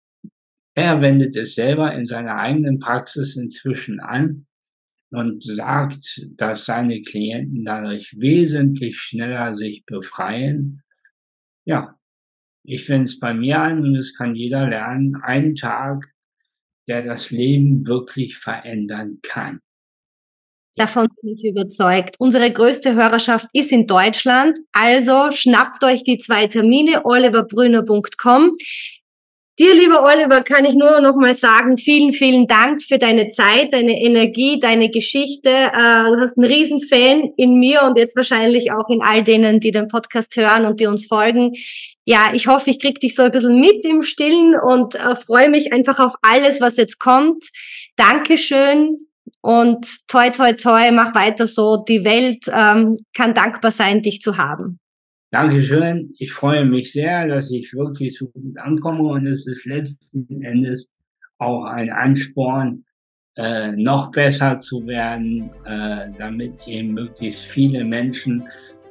Er wendet es selber in seiner eigenen Praxis inzwischen an und sagt, dass seine Klienten dadurch wesentlich schneller sich befreien. Ja, ich wende es bei mir an und es kann jeder lernen, einen Tag, der das Leben wirklich verändern kann. Davon bin ich überzeugt. Unsere größte Hörerschaft ist in Deutschland, also schnappt euch die 2 Termine, oliverbrünner.com. Dir, lieber Oliver, kann ich nur noch mal sagen, vielen, vielen Dank für deine Zeit, deine Energie, deine Geschichte. Du hast einen Riesenfan in mir und jetzt wahrscheinlich auch in all denen, die den Podcast hören und die uns folgen. Ja, ich hoffe, ich krieg dich so ein bisschen mit im Stillen und freue mich einfach auf alles, was jetzt kommt. Dankeschön und toi, toi, toi, mach weiter so. Die Welt kann dankbar sein, dich zu haben. Dankeschön. Ich freue mich sehr, dass ich wirklich so gut ankomme und es ist letzten Endes auch ein Ansporn, noch besser zu werden, damit eben möglichst viele Menschen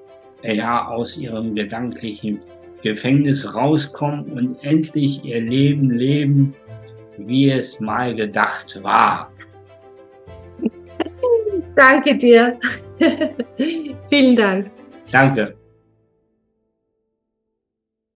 aus ihrem gedanklichen Gefängnis rauskommen und endlich ihr Leben leben, wie es mal gedacht war. Danke dir. Vielen Dank. Danke.